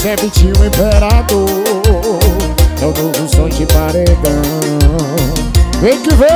é Vitinho Imperador, é o novo som de paredão. Vem que vem,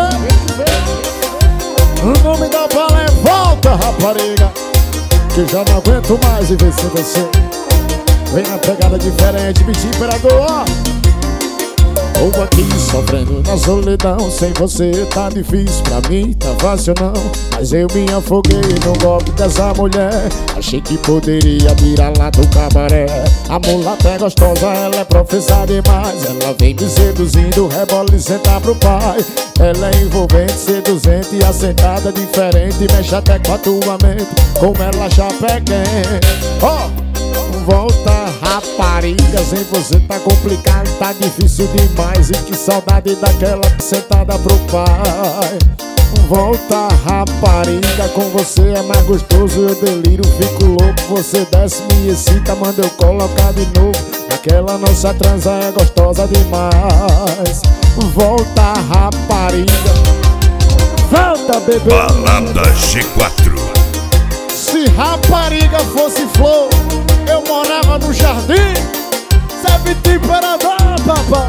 o nome da bala é Volta, rapariga, que já não aguento mais viver sem você. Vem na pegada diferente, Vitinho Imperador, ó. Tô aqui sofrendo na solidão, sem você tá difícil, pra mim tá fácil não. Mas eu me afoguei no golpe dessa mulher, achei que poderia tirar lá do cabaré. A mulata é gostosa, ela é profissa demais, ela vem me seduzindo, rebola e senta pro pai. Ela é envolvente, seduzente e assentada diferente, mexe até com a tua mente, como ela já pega. Ó! Volta, rapariga, sem você tá complicado, tá difícil demais. E que saudade daquela sentada pro pai. Volta, rapariga, com você é mais gostoso, eu deliro, fico louco. Você desce, me excita, manda eu colocar de novo. Aquela nossa transa é gostosa demais. Volta, rapariga, volta, bebê. Balada G4. Se rapariga fosse flor, eu morava no jardim. Cê é Vitinho Imperador, papá.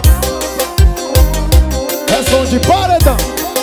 É som de paredão.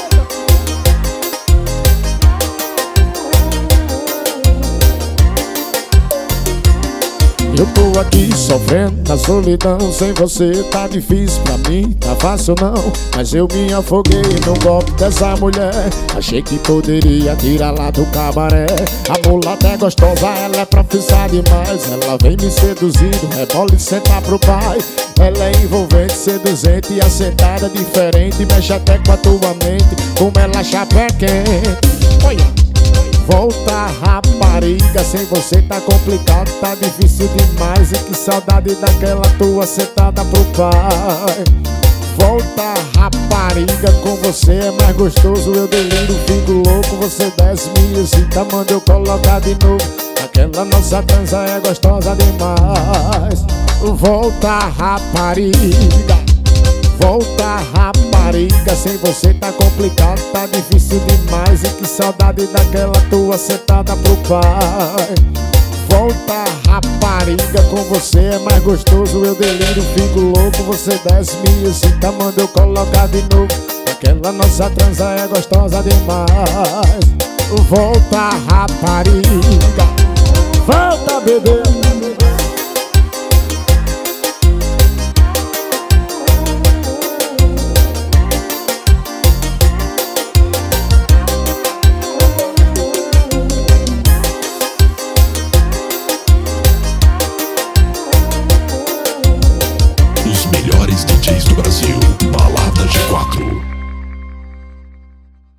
Eu tô aqui sofrendo na solidão, sem você tá difícil, pra mim tá fácil não. Mas eu me afoguei no golpe dessa mulher, achei que poderia tirar lá do cabaré. A mulata é gostosa, ela é profissa demais, ela vem me seduzindo, rebola e senta pro pai. Ela é envolvente, seduzente e assentada diferente, mexe até com a tua mente, como ela chapa quente. Olha! Volta, rapariga, sem você tá complicado, tá difícil demais. E que saudade daquela tua sentada pro pai. Volta, rapariga, com você é mais gostoso, eu deliro, fico louco. Você desce, me excita, manda eu colocar de novo. Aquela nossa transa é gostosa demais. Volta, rapariga, volta, rapariga, sem você tá complicado, tá difícil demais. E que saudade daquela tua sentada pro pai. Volta, rapariga, com você é mais gostoso, eu deliro, fico louco. Você desce, me excita, manda eu colocar de novo. Aquela nossa transa é gostosa demais. Volta, rapariga, volta, bebê. Os melhores DJs do Brasil.